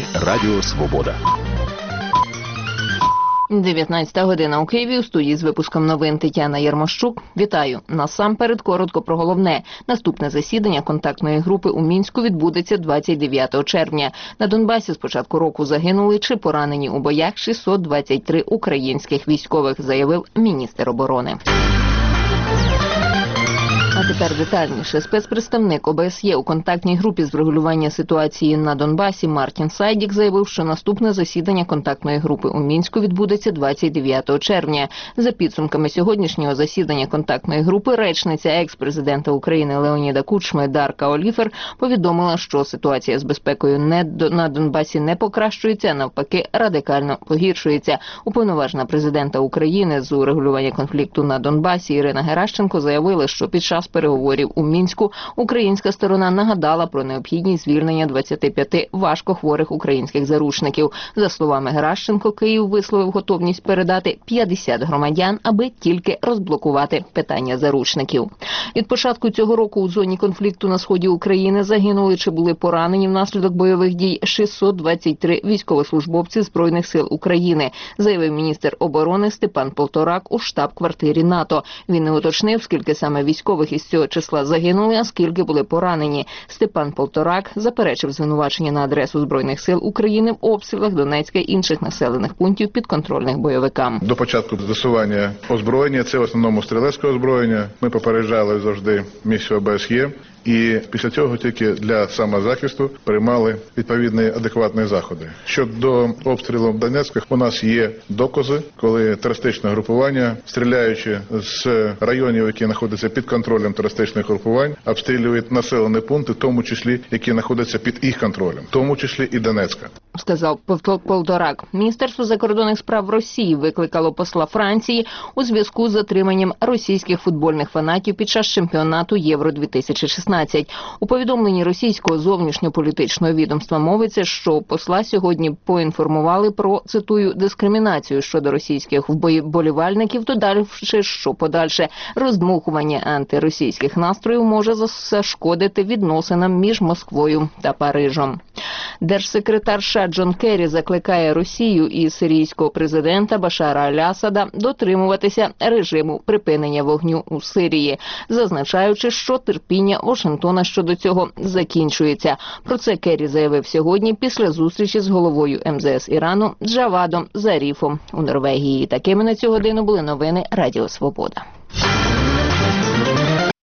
Новини Радіо Свобода. 19 година у Києві. У студії з випуском новин Тетяна Ярмощук. Вітаю. Насамперед коротко про головне. Наступне засідання контактної групи у Мінську відбудеться 29 червня. На Донбасі з початку року загинули чи поранені у боях 623 українських військових, заявив міністр оборони. А тепер детальніше. Спецпредставник ОБСЄ у контактній групі з врегулювання ситуації на Донбасі Мартін Сайдік заявив, що наступне засідання контактної групи у Мінську відбудеться 29 червня. За підсумками сьогоднішнього засідання контактної групи, речниця екс-президента України Леоніда Кучми Дарка Оліфер повідомила, що ситуація з безпекою на Донбасі не покращується, а навпаки радикально погіршується. Уповноважена президента України з урегулювання конфлікту на Донбасі Ірина Геращенко заявила, що під час переговорів у Мінську українська сторона нагадала про необхідність звільнення 25 важкохворих українських заручників. За словами Геращенко, Київ висловив готовність передати 50 громадян, аби тільки розблокувати питання заручників. Від початку цього року у зоні конфлікту на сході України загинули чи були поранені внаслідок бойових дій 623 військовослужбовці Збройних сил України, заявив міністр оборони Степан Полторак у штаб-квартирі НАТО. Він не уточнив, скільки саме військових із цього числа загинули, а скільки були поранені. Степан Полторак заперечив звинувачення на адресу Збройних сил України в обстрілах Донецька і інших населених пунктів підконтрольних бойовикам. До початку застосування озброєння, це в основному стрілецьке озброєння, ми попереджали завжди місію ОБСЄ. І після цього тільки для самозахисту приймали відповідні адекватні заходи. Щодо обстрілу Донецька, у нас є докази, коли терористичне групування, стріляючи з районів, які знаходяться під контролем терористичних групувань, обстрілюють населені пункти, в тому числі, які знаходяться під їх контролем, в тому числі і Донецька. Сказав Полторак. Міністерство закордонних справ Росії викликало посла Франції у зв'язку з затриманням російських футбольних фанатів під час чемпіонату Євро-2016. У повідомленні російського зовнішньополітичного відомства мовиться, що посла сьогодні поінформували про, цитую, дискримінацію щодо російських вболівальників, додавши, що подальше роздмухування антиросійських настроїв може зашкодити відносинам між Москвою та Парижем. Держсекретар США Джон Керрі закликає Росію і сирійського президента Башара Аль-Асада дотримуватися режиму припинення вогню у Сирії, зазначаючи, що терпіння Вашингтона щодо цього закінчується. Про це Керрі заявив сьогодні після зустрічі з головою МЗС Ірану Джавадом Заріфом у Норвегії. Такими на цю годину були новини Радіо Свобода.